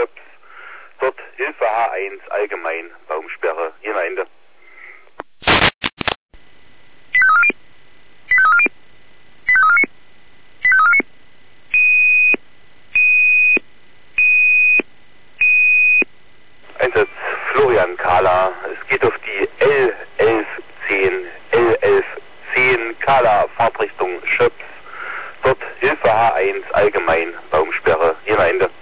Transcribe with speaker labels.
Speaker 1: Schöps. Dort Hilfe H1 allgemein, Baumsperre, Gemeinde. Einsatz Florian Kahler, es geht auf die L1110, L1110, Kahler, Fahrtrichtung Schöps. Dort Hilfe H1 allgemein, Baumsperre, Gemeinde.